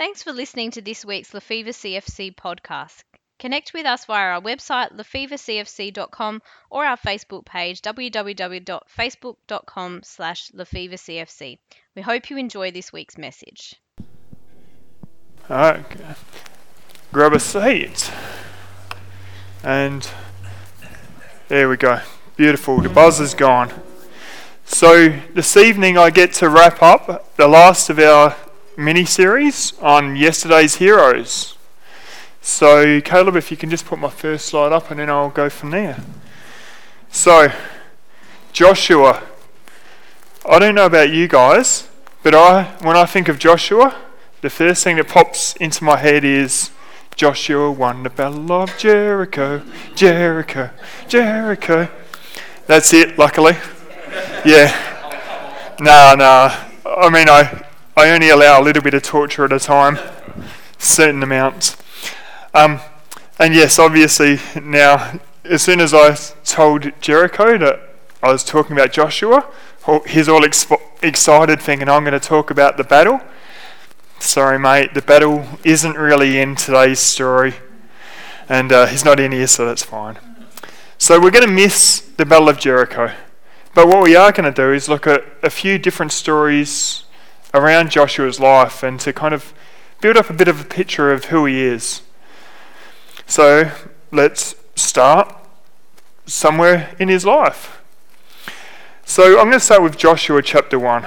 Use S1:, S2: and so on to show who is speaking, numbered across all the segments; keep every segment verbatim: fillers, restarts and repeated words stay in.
S1: Thanks for listening to this week's Lefevre C F C podcast. Connect with us via our website lefevre c f c dot com or our Facebook page w w w dot facebook dot com slash lefevre c f c. We hope you enjoy this week's message.
S2: Alright, grab a seat. And there we go. Beautiful. The buzz is gone. So this evening I get to wrap up the last of our mini-series on yesterday's heroes. So Caleb, if you can just put my first slide up and then I'll go from there. So Joshua. I don't know about you guys, but I when I think of Joshua, the first thing that pops into my head is Joshua won the battle of Jericho, Jericho, Jericho. That's it, luckily. Yeah. No, no. I mean, I, I only allow a little bit of torture at a time, certain amounts. Um, and yes, obviously now, as soon as I told Jericho that I was talking about Joshua, he's all expo- excited thinking I'm going to talk about the battle. Sorry, mate, the battle isn't really in today's story, and uh, he's not in here, so that's fine. So we're going to miss the Battle of Jericho, but what we are going to do is look at a few different stories around Joshua's life and to kind of build up a bit of a picture of who he is. So let's start somewhere in his life. So I'm going to start with Joshua chapter one.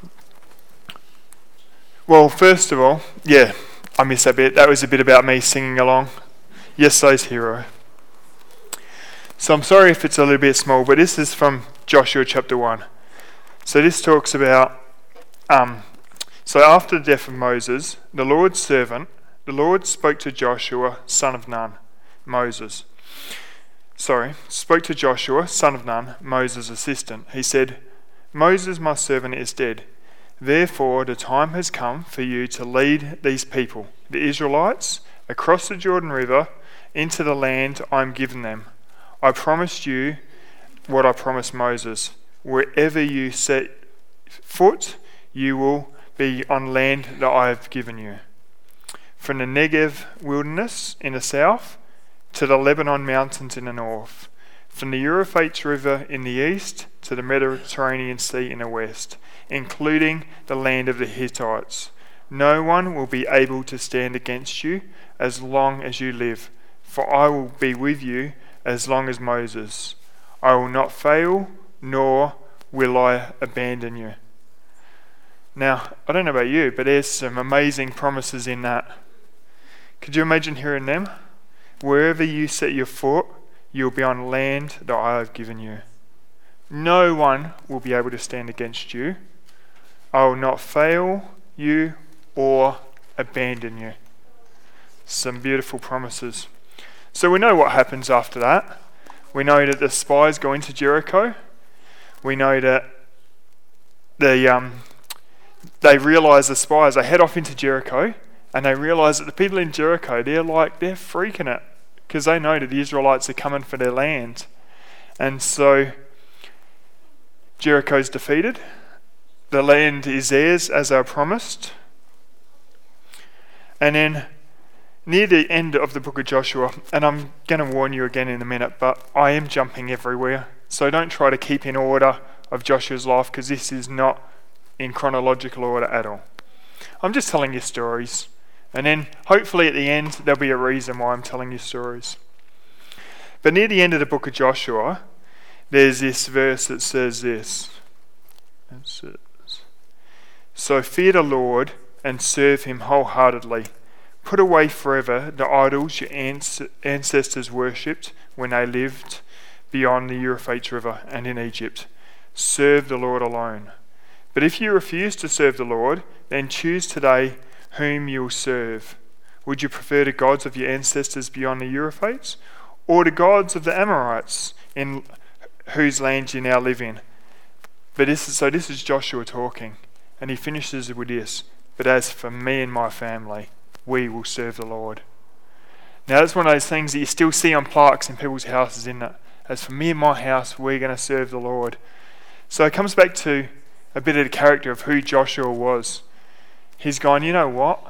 S2: Well, first of all, yeah, I missed that bit. That was a bit about me singing along. Yesterday's hero. So I'm sorry if it's a little bit small, but this is from Joshua chapter one. So this talks about, um, so after the death of Moses, the Lord's servant, the Lord spoke to Joshua, son of Nun, Moses. Sorry, spoke to Joshua, son of Nun, Moses' assistant. He said, Moses, my servant, is dead. Therefore, the time has come for you to lead these people, the Israelites, across the Jordan River into the land I am giving them. I promised you what I promised Moses. Wherever you set foot, you will be on land that I have given you. From the Negev wilderness in the south to the Lebanon mountains in the north. From the Euphrates River in the east to the Mediterranean Sea in the west, including the land of the Hittites. No one will be able to stand against you as long as you live, for I will be with you as long as Moses. I will not fail, nor will I abandon you. Now, I don't know about you, but there's some amazing promises in that. Could you imagine hearing them? Wherever you set your foot, you'll be on land that I have given you. No one will be able to stand against you. I will not fail you or abandon you. Some beautiful promises. So we know what happens after that. We know that the spies go into Jericho. We know that they um they realise the spies. They head off into Jericho, and they realise that the people in Jericho, they're like they're freaking it because they know that the Israelites are coming for their land, and so Jericho's defeated. The land is theirs as they were promised. And then near the end of the book of Joshua, and I'm going to warn you again in a minute, but I am jumping everywhere. So don't try to keep in order of Joshua's life because this is not in chronological order at all. I'm just telling you stories. And then hopefully at the end there'll be a reason why I'm telling you stories. But near the end of the book of Joshua, there's this verse that says this. It says, so fear the Lord and serve him wholeheartedly. Put away forever the idols your ancestors worshipped when they lived beyond the Euphrates River and in Egypt. Serve the Lord alone. But if you refuse to serve the Lord, then choose today whom you will serve. Would you prefer the gods of your ancestors beyond the Euphrates, or the gods of the Amorites in whose land you now live in? But this is, so this is Joshua talking. And he finishes with this, but as for me and my family, we will serve the Lord. Now that's one of those things that you still see on plaques in people's houses, isn't it? As for me and my house, we're going to serve the Lord. So it comes back to a bit of the character of who Joshua was. He's gone, you know what?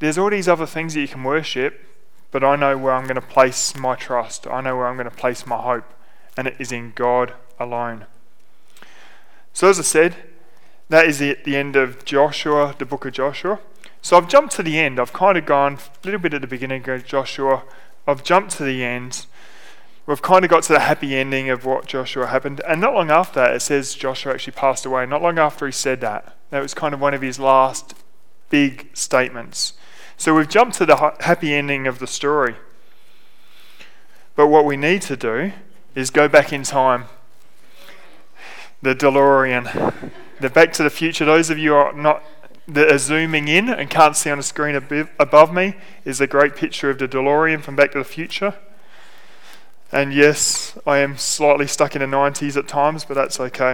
S2: there's all these other things that you can worship, but I know where I'm going to place my trust. I know where I'm going to place my hope, and it is in God alone. So as I said, that is the, the end of Joshua, the book of Joshua. So I've jumped to the end. I've kind of gone a little bit at the beginning of Joshua. I've jumped to the end. We've kind of got to the happy ending of what Joshua happened. And not long after that, it says Joshua actually passed away. Not long after he said that. That was kind of one of his last big statements. So we've jumped to the happy ending of the story. But what we need to do is go back in time. The DeLorean. The Back to the Future. Those of you who are not that are zooming in and can't see on the screen above me is a great picture of the DeLorean from Back to the Future. And yes, I am slightly stuck in the nineties at times, but that's okay.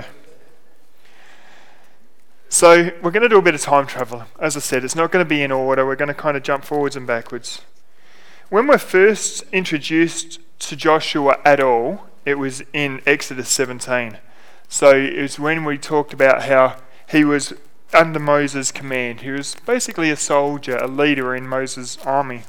S2: So we're going to do a bit of time travel. As I said, it's not going to be in order. We're going to kind of jump forwards and backwards. When we're first introduced to Joshua at all, it was in Exodus seventeen. So it was when we talked about how he was under Moses' command. He was basically a soldier, a leader in Moses' army.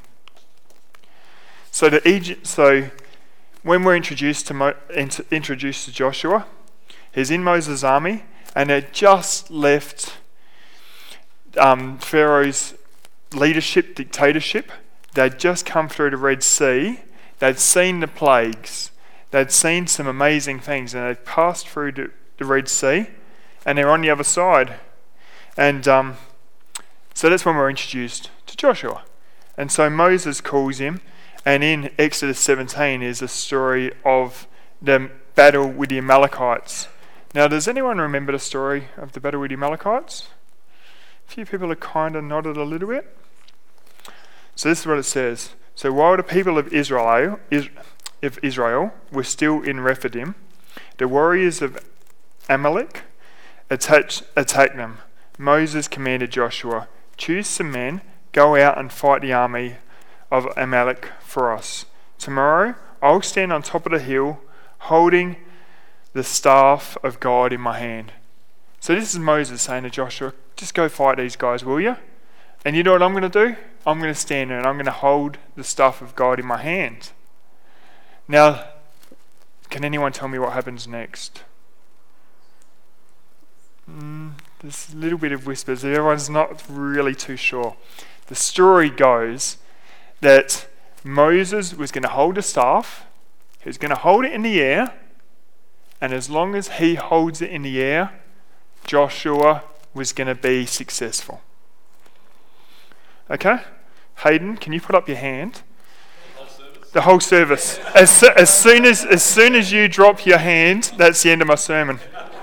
S2: So the Egypt, so when we're introduced to Mo, introduced to Joshua, he's in Moses' army, and they'd just left um, Pharaoh's leadership, dictatorship. They'd just come through the Red Sea. They'd seen the plagues. They'd seen some amazing things, and they'd passed through the, the Red Sea, and they're on the other side. And um, so that's when we're introduced to Joshua. And so Moses calls him, and in Exodus seventeen is a story of the battle with the Amalekites. Now, does anyone remember the story of the battle with the Amalekites? A few people have kind of nodded a little bit. So this is what it says. So while the people of Israel, of Israel were still in Rephidim, the warriors of Amalek attacked, attacked them. Moses commanded Joshua, "Choose some men, go out and fight the army of Amalek for us. Tomorrow I'll stand on top of the hill holding the staff of God in my hand." So this is Moses saying to Joshua, just go fight these guys, will you? And you know what I'm going to do? I'm going to stand there and I'm going to hold the staff of God in my hand. Now, can anyone tell me what happens next? Mm, there's a little bit of whispers. Everyone's not really too sure. The story goes that Moses was going to hold the staff. He was going to hold it in the air. And as long as he holds it in the air, Joshua was going to be successful. Okay? Hayden, can you put up your hand? The whole service. As, so, as soon as as soon as you drop your hand, that's the end of my sermon.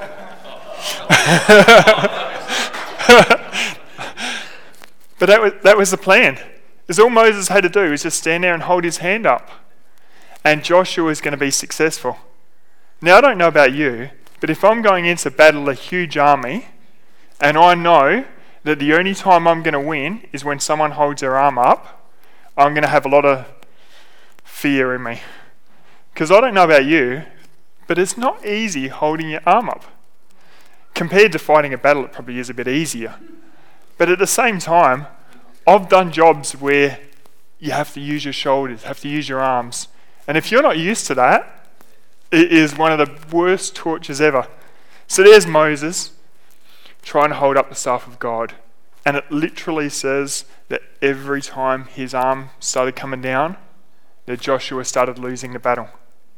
S2: But that was that was the plan. Because all Moses had to do was just stand there and hold his hand up. And Joshua was going to be successful. Now, I don't know about you, but if I'm going in to battle a huge army, and I know that the only time I'm going to win is when someone holds their arm up, I'm going to have a lot of fear in me. Because I don't know about you, but it's not easy holding your arm up. Compared to fighting a battle, it probably is a bit easier. But at the same time, I've done jobs where you have to use your shoulders, have to use your arms. And if you're not used to that, it is one of the worst tortures ever. So there's Moses trying to hold up the staff of God. And it literally says that every time his arm started coming down, that Joshua started losing the battle.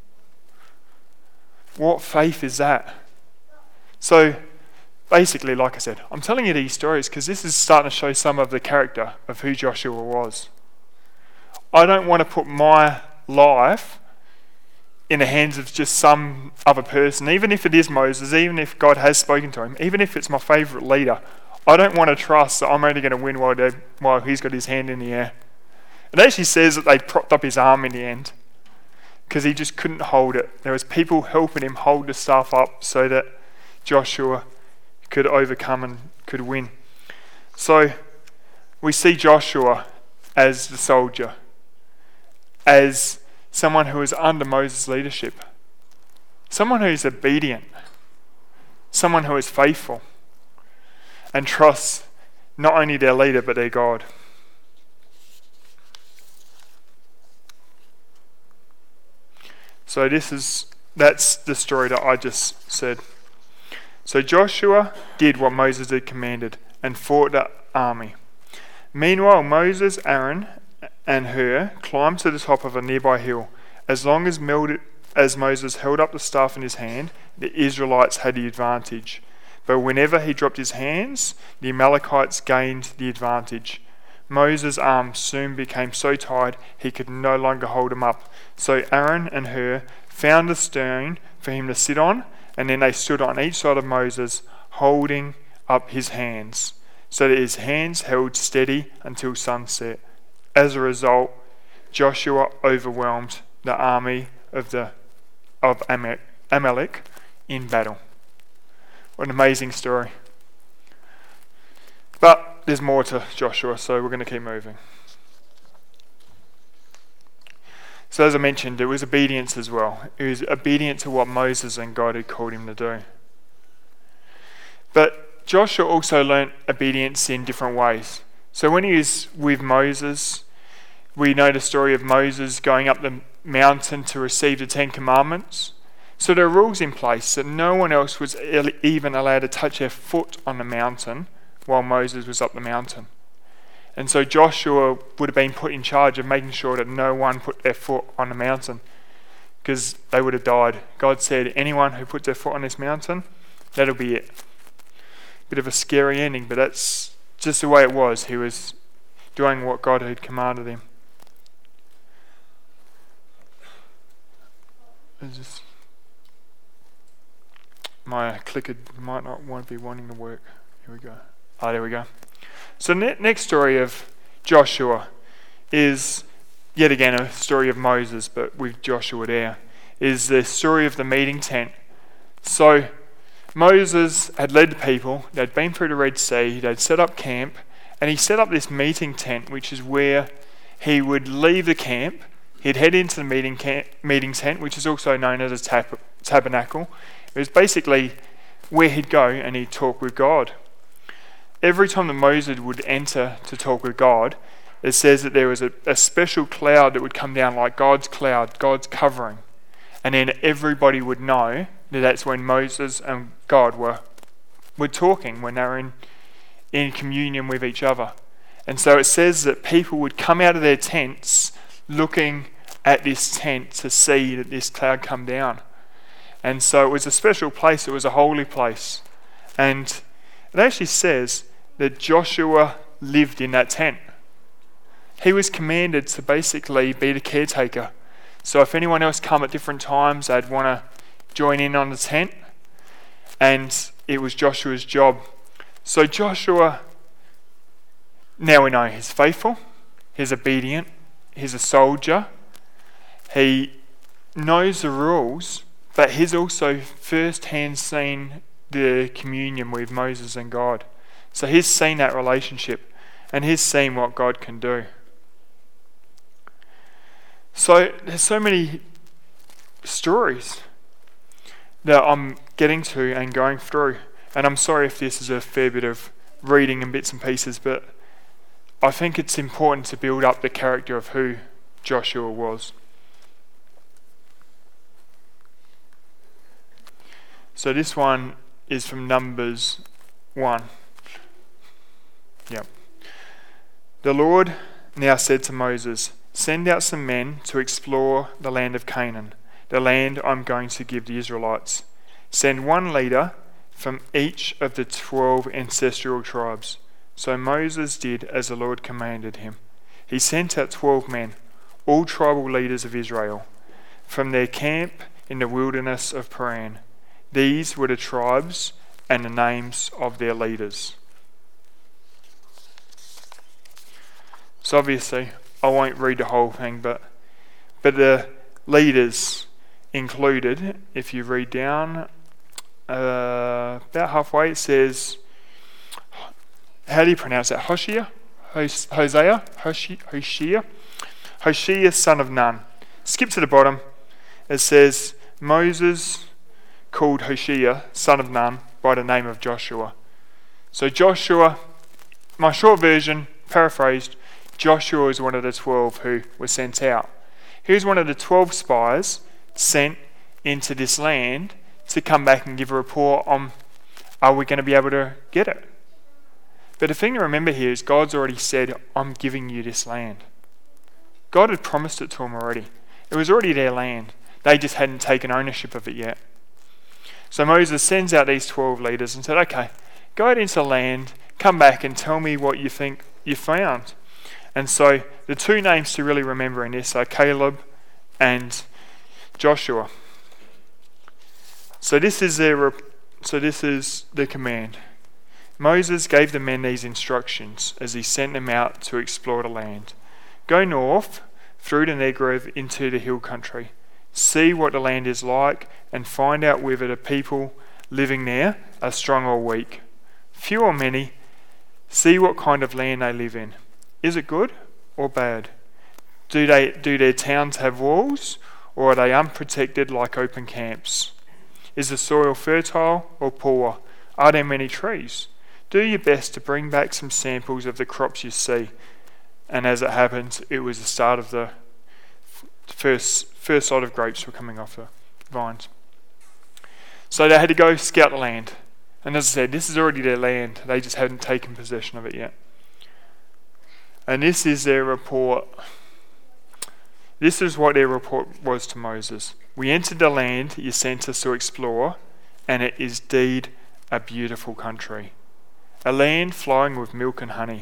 S2: What faith is that? So basically, like I said, I'm telling you these stories because this is starting to show some of the character of who Joshua was. I don't want to put my life in the hands of just some other person, even if it is Moses, even if God has spoken to him, even if it's my favourite leader. I don't want to trust that I'm only going to win while, while he's got his hand in the air. It actually says that they propped up his arm in the end because he just couldn't hold it. There was people helping him hold the staff up so that Joshua could overcome and could win. So we see Joshua as the soldier, as someone who is under Moses' leadership, someone who is obedient, someone who is faithful and trusts not only their leader but their God. So this is that's the story that I just said. So Joshua did what Moses had commanded and fought the army. Meanwhile, Moses, Aaron, and Hur climbed to the top of a nearby hill. As long as, as Moses held up the staff in his hand, the Israelites had the advantage. But whenever he dropped his hands, the Amalekites gained the advantage. Moses' arms soon became so tired he could no longer hold them up. So Aaron and Hur found a stone for him to sit on, and then they stood on each side of Moses, holding up his hands, so that his hands held steady until sunset. As a result, Joshua overwhelmed the army of the of Amalek in battle. What an amazing story. But there's more to Joshua, so we're going to keep moving. So as I mentioned, it was obedience as well. It was obedient to what Moses and God had called him to do. But Joshua also learnt obedience in different ways. So when he was with Moses, we know the story of Moses going up the mountain to receive the Ten Commandments. So there are rules in place that no one else was even allowed to touch their foot on the mountain while Moses was up the mountain. And so Joshua would have been put in charge of making sure that no one put their foot on the mountain, because they would have died. God said, anyone who puts their foot on this mountain, that'll be it. Bit of a scary ending, but that's just the way it was. He was doing what God had commanded him. Just, my clicker might not want to be wanting to work. Here we go. Oh, there we go. So ne- next story of Joshua is yet again a story of Moses, but with Joshua there, is the story of the meeting tent. So Moses had led the people, they'd been through the Red Sea, they'd set up camp, and he set up this meeting tent, which is where he would leave the camp, he'd head into the meeting camp, meeting tent, which is also known as a tab- tabernacle. It was basically where he'd go and he'd talk with God. Every time that Moses would enter to talk with God, it says that there was a, a special cloud that would come down, like God's cloud, God's covering. And then everybody would know that that's when Moses and God were were talking, when they were in, in communion with each other. And so it says that people would come out of their tents looking at this tent to see that this cloud come down. And so it was a special place, it was a holy place. And it actually says that Joshua lived in that tent. He was commanded to basically be the caretaker. So if anyone else come at different times, they'd want to join in on the tent. And it was Joshua's job. So Joshua, now we know he's faithful, he's obedient, he's a soldier. He knows the rules, but he's also first-hand seen the communion with Moses and God. So he's seen that relationship, and he's seen what God can do. So there's so many stories that I'm getting to and going through, and I'm sorry if this is a fair bit of reading in bits and pieces, but I think it's important to build up the character of who Joshua was. So this one is from Numbers one. Yep. The Lord now said to Moses, "Send out some men to explore the land of Canaan, the land I'm going to give the Israelites. Send one leader from each of the twelve ancestral tribes." So Moses did as the Lord commanded him. He sent out twelve men, all tribal leaders of Israel, from their camp in the wilderness of Paran. These were the tribes and the names of their leaders. So obviously, I won't read the whole thing, but but the leaders included, if you read down, uh, about halfway it says, how do you pronounce that? Hoshea? Hosea? Hoshea? Hoshea, son of Nun. Skip to the bottom. It says, Moses called Hoshea, son of Nun, by the name of Joshua. So Joshua, my short version, paraphrased, Joshua is one of the twelve who were sent out. He was one of the twelve spies sent into this land to come back and give a report on, are we going to be able to get it? But the thing to remember here is God's already said, I'm giving you this land. God had promised it to them already. It was already their land. They just hadn't taken ownership of it yet. So Moses sends out these twelve leaders and said, okay, go out into the land, come back and tell me what you think you found. And so the two names to really remember in this are Caleb and Joshua. So this is their, so this is the command. Moses gave the men these instructions as he sent them out to explore the land. Go north through the Negev into the hill country. See what the land is like and find out whether the people living there are strong or weak, few or many. See what kind of land they live in. Is it good or bad? Do they do their towns have walls, or are they unprotected like open camps? Is the soil fertile or poor? Are there many trees? Do your best to bring back some samples of the crops you see. And as it happens, it was the start of the first first lot of grapes were coming off the vines. So they had to go scout the land. And as I said, this is already their land. They just hadn't taken possession of it yet. And this is their report. This is what their report was to Moses. We entered the land you sent us to explore, and it is indeed a beautiful country, a land flowing with milk and honey.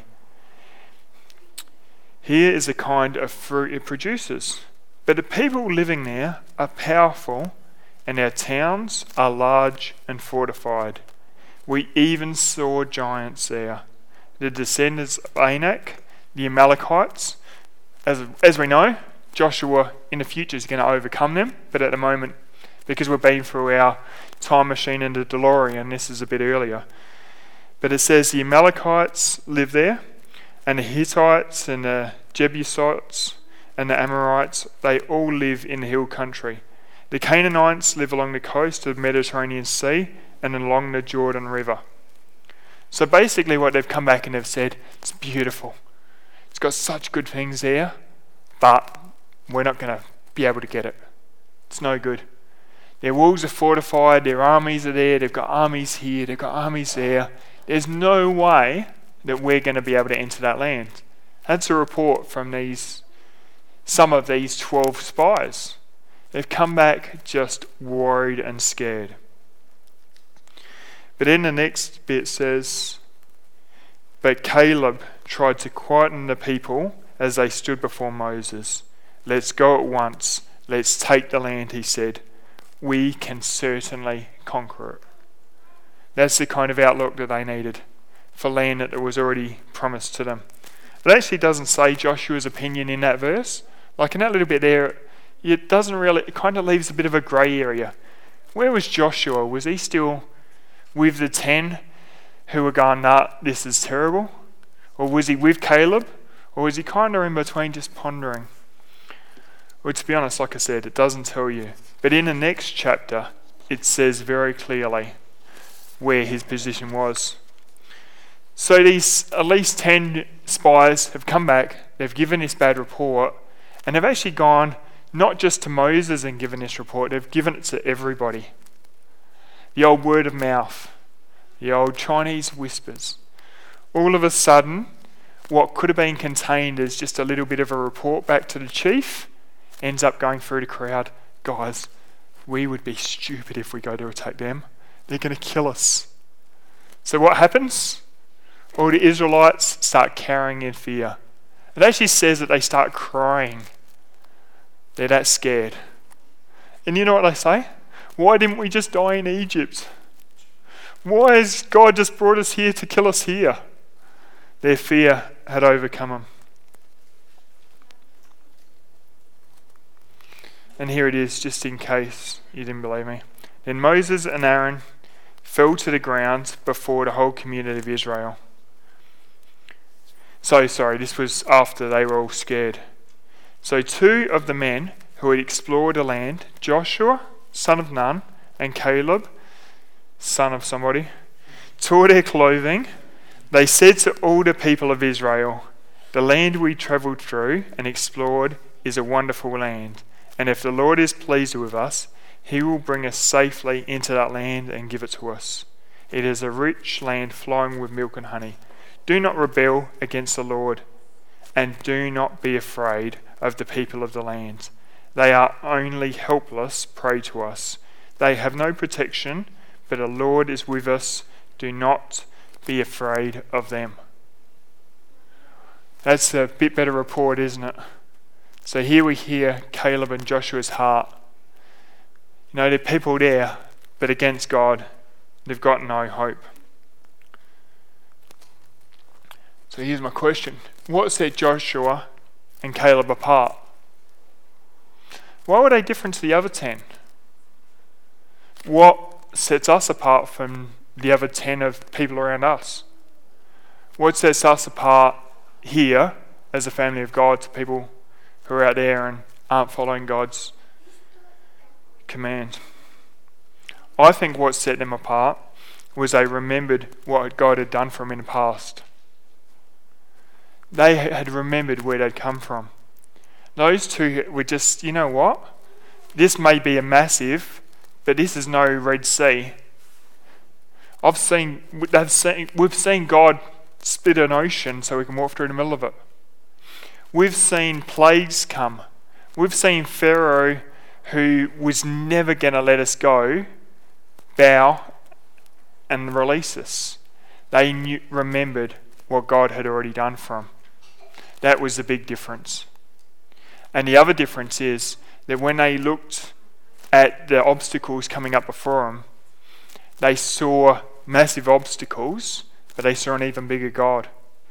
S2: Here is the kind of fruit it produces. But the people living there are powerful, and our towns are large and fortified. We even saw giants there, the descendants of Anak, the Amalekites. As, as we know, Joshua in the future is going to overcome them, but at the moment, because we've been through our time machine and the DeLorean, this is a bit earlier. But it says the Amalekites live there, and the Hittites and the Jebusites and the Amorites, they all live in the hill country. The Canaanites live along the coast of the Mediterranean Sea and along the Jordan River. So basically what they've come back and they've said, it's beautiful. It's got such good things there, but we're not going to be able to get it. It's no good. Their walls are fortified, their armies are there, they've got armies here, they've got armies there. There's no way that we're going to be able to enter that land. That's a report from these some of these twelve spies. They've come back just worried and scared. But then the next bit says, but Caleb tried to quieten the people as they stood before Moses. Let's go at once. Let's take the land, he said. We can certainly conquer it. That's the kind of outlook that they needed for land that was already promised to them. It actually doesn't say Joshua's opinion in that verse. Like in that little bit there, it doesn't really, it kind of leaves a bit of a grey area. Where was Joshua? Was he still with the ten who were going, nah, this is terrible? Or was he with Caleb? Or was he kind of in between just pondering? Well, to be honest, like I said, it doesn't tell you. But in the next chapter, it says very clearly where his position was. So these at least ten spies have come back, they've given this bad report, and they've actually gone not just to Moses and given this report, they've given it to everybody. The old word of mouth, the old Chinese whispers. All of a sudden, what could have been contained as just a little bit of a report back to the chief ends up going through the crowd. Guys, we would be stupid if we go to attack them. They're going to kill us. So what happens? All the Israelites start cowering in fear. It actually says that they start crying. They're that scared. And you know what they say? Why didn't we just die in Egypt? Why has God just brought us here to kill us here? Their fear had overcome them. And here it is, just in case you didn't believe me. Then Moses and Aaron fell to the ground before the whole community of Israel. So sorry, this was after they were all scared. So two of the men who had explored the land, Joshua, son of Nun, and Caleb, son of somebody, tore their clothing. They said to all the people of Israel, the land we travelled through and explored is a wonderful land, And if the Lord is pleased with us, he will bring us safely into that land and give it to us. It is a rich land flowing with milk and honey. Do not rebel against the Lord, and do not be afraid of the people of the land. They are only helpless prey to us. They have no protection, but the Lord is with us. Do not be afraid of them. That's a bit better report, isn't it? So here we hear Caleb and Joshua's heart. You know, there are people there, but against God, they've got no hope. So here's my question. What set Joshua and Caleb apart? Why were they different to the other ten? What sets us apart from the other ten of people around us? What sets us apart here as a family of God to people who are out there and aren't following God's command? I think what set them apart was they remembered what God had done for them in the past. They had remembered where they'd come from. Those two were just, you know what? This may be a massive, but this is no Red Sea. I've seen, they've seen, we've seen God split an ocean so we can walk through the middle of it. We've seen plagues come. We've seen Pharaoh, who was never going to let us go, bow and release us. They knew, remembered what God had already done for them. That was the big difference. And the other difference is that when they looked at the obstacles coming up before them, they saw massive obstacles, but they saw an even bigger God.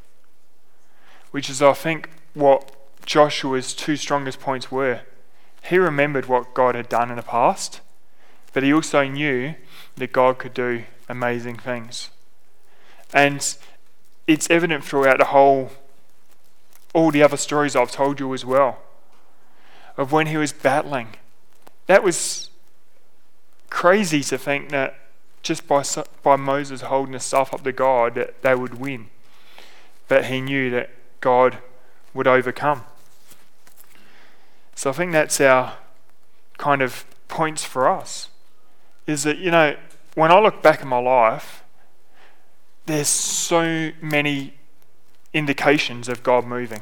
S2: Which is, I think, what Joshua's two strongest points were. He remembered what God had done in the past, but he also knew that God could do amazing things. And it's evident throughout the whole, all the other stories I've told you as well, of when he was battling. That was crazy to think that just by by Moses holding his staff up to God that they would win. But he knew that God would overcome. So I think that's our kind of points for us. Is that, you know, when I look back in my life, there's so many indications of God moving.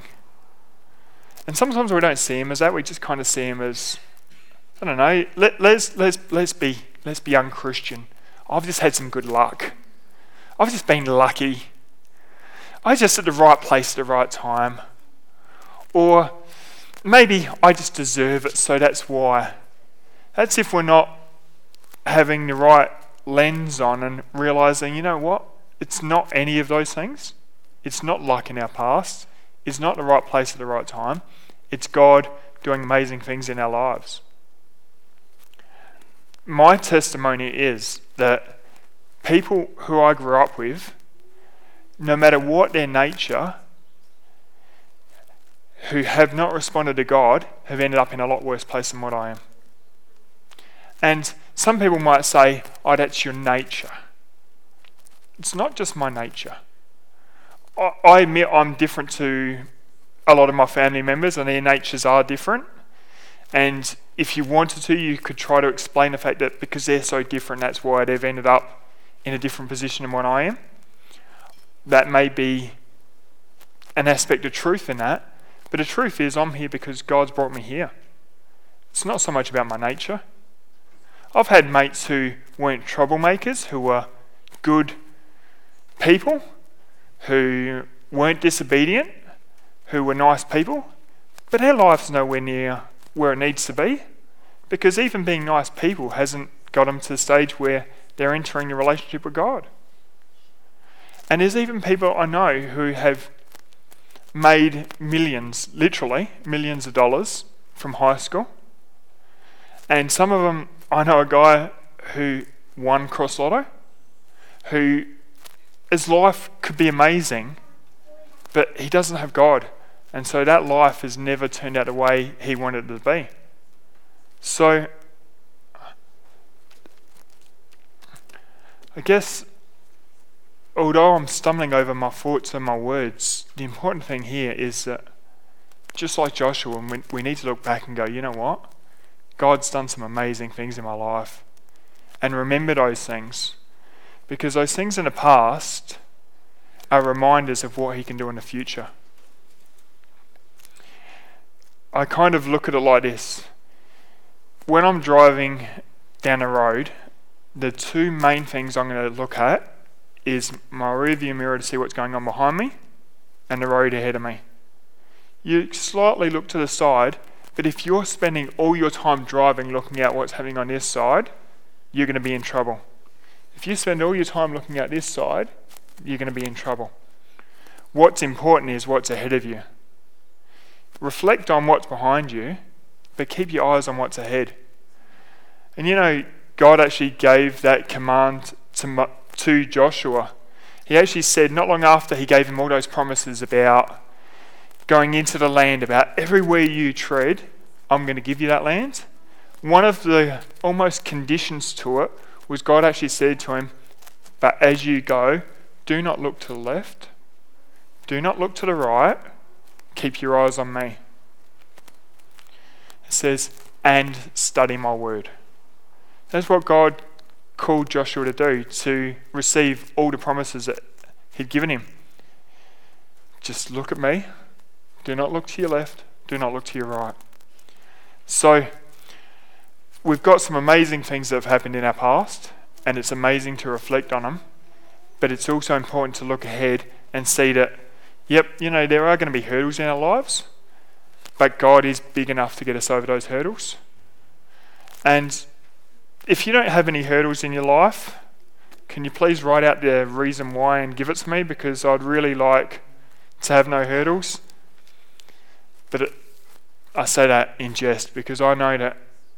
S2: And sometimes we don't see him as that, we just kind of see him as, I don't know, let, let's let's let's be let's be unchristian. I've just had some good luck. I've just been lucky. I was just at the right place at the right time. Or maybe I just deserve it, so that's why. That's if we're not having the right lens on and realising, you know what? It's not any of those things. It's not luck in our past. It's not the right place at the right time. It's God doing amazing things in our lives. My testimony is that people who I grew up with, no matter what their nature, who have not responded to God, have ended up in a lot worse place than what I am. And some people might say, oh, that's your nature. It's not just my nature. I, I admit I'm different to a lot of my family members, and their natures are different. And if you wanted to, you could try to explain the fact that because they're so different, that's why they've ended up in a different position than what I am. That may be an aspect of truth in that, but the truth is I'm here because God's brought me here. It's not so much about my nature. I've had mates who weren't troublemakers, who were good people, who weren't disobedient, who were nice people, but their life's nowhere near where it needs to be, because even being nice people hasn't got them to the stage where they're entering a relationship with God. And there's even people I know who have made millions, literally millions of dollars from high school. And some of them, I know a guy who won Cross Lotto, who his life could be amazing, but he doesn't have God. And so that life has never turned out the way he wanted it to be. So, I guess, although I'm stumbling over my thoughts and my words, the important thing here is that, just like Joshua, we, we need to look back and go, you know what? God's done some amazing things in my life. And remember those things. Because those things in the past are reminders of what he can do in the future. I kind of look at it like this. When I'm driving down the road, the two main things I'm going to look at is my rearview mirror to see what's going on behind me and the road ahead of me. You slightly look to the side, but if you're spending all your time driving looking at what's happening on this side, you're going to be in trouble. If you spend all your time looking at this side, you're going to be in trouble. What's important is what's ahead of you. Reflect on what's behind you, but keep your eyes on what's ahead. And you know, God actually gave that command to, to Joshua. He actually said, not long after he gave him all those promises about going into the land, about everywhere you tread, I'm going to give you that land. One of the almost conditions to it was God actually said to him, but as you go, do not look to the left, do not look to the right, keep your eyes on me. It says, and study my word. That's what God called Joshua to do, to receive all the promises that he'd given him. Just look at me. Do not look to your left. Do not look to your right. So, we've got some amazing things that have happened in our past, and it's amazing to reflect on them, but it's also important to look ahead and see that, yep, you know, there are going to be hurdles in our lives, but God is big enough to get us over those hurdles. And if you don't have any hurdles in your life, can you please write out the reason why and give it to me? Because I'd really like to have no hurdles. But it, I say that in jest because I know that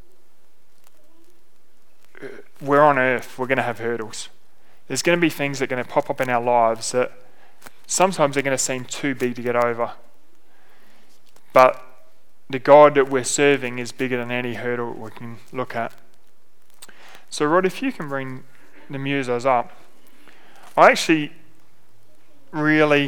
S2: we're on earth, we're going to have hurdles. There's going to be things that are going to pop up in our lives that sometimes are going to seem too big to get over. But the God that we're serving is bigger than any hurdle we can look at. So Rod, if you can bring the musos up. I actually really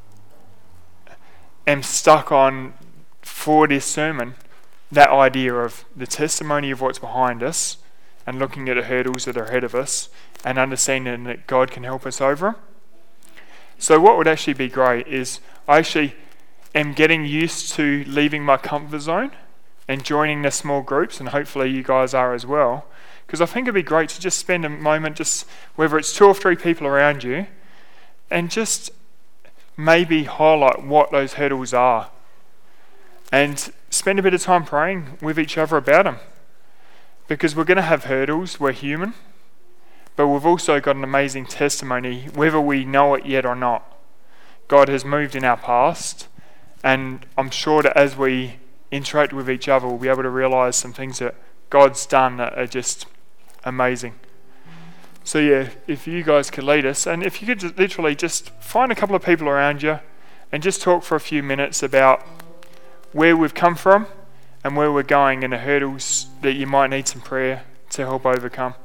S2: am stuck on, for this sermon, that idea of the testimony of what's behind us and looking at the hurdles that are ahead of us and understanding that God can help us over them. So what would actually be great is I actually am getting used to leaving my comfort zone and joining the small groups, and hopefully you guys are as well, because I think it'd be great to just spend a moment, just whether it's two or three people around you, and just maybe highlight what those hurdles are and spend a bit of time praying with each other about them, because we're going to have hurdles, we're human, but we've also got an amazing testimony, whether we know it yet or not. God has moved in our past, and I'm sure that as we interact with each other, we'll be able to realise some things that God's done that are just amazing. So yeah, if you guys could lead us, and if you could just literally just find a couple of people around you and just talk for a few minutes about where we've come from and where we're going and the hurdles that you might need some prayer to help overcome.